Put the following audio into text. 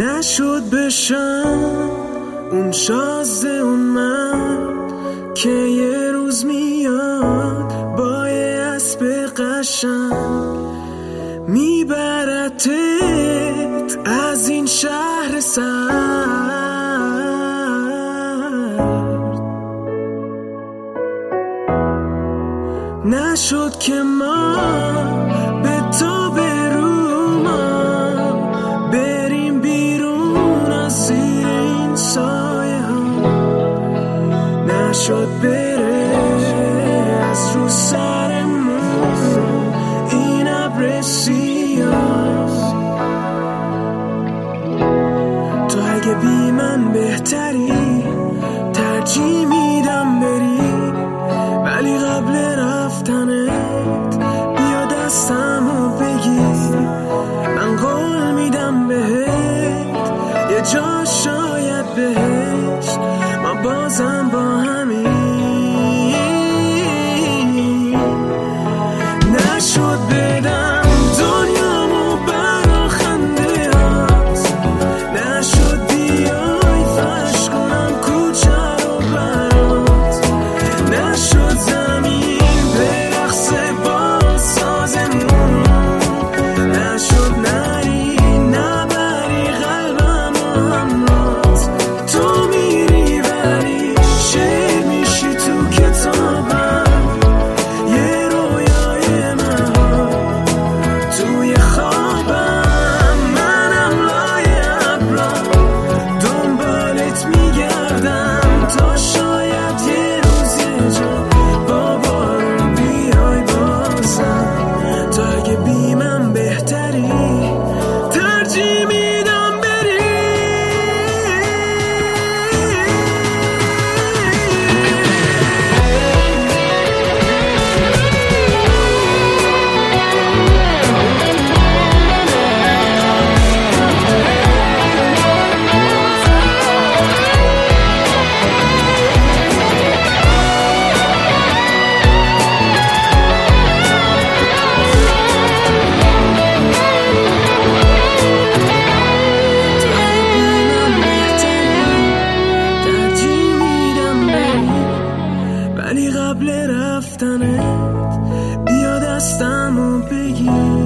نشد بشم اون شازده اون مرد که یه روز میاد با یه اسب قشنگ میبرتت از این شهر سرد. نشد که ما به تو برومم بریم بیرون از زیر این سایه ها. نشد بره از رو سرمون این ابر سیاه. تو اگه بی من بهتری ترجیح میدم بری، ولی قبل رفتنت بیا دستمو بگیر. من قول میدم بهت یه جا شاید بهشت ما بازم با همین. نشد بدم دنیامو برا خنده هاست، نشد بیای فرش کنم کوچه رو برات، نشد زمین برقصه با سازمون، نشد نری نبری قلبمو همراهت. تو میری ولی شعر میشی تو کتابم، یه رویای من توی خوابم. منم لای ابرا دنبالت میگردم تا شاید یه روز یه جا با بارون بیای بازم. تو اگه بی من بهتری ترجیح میدم بری. ولی قبل رفتنت بیا دستمو بگیر.